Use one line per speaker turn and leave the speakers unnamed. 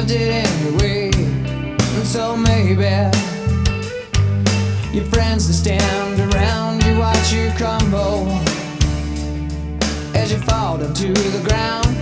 did anyway. And so maybe your friends that stand around you watch you crumble as you fall down to the ground.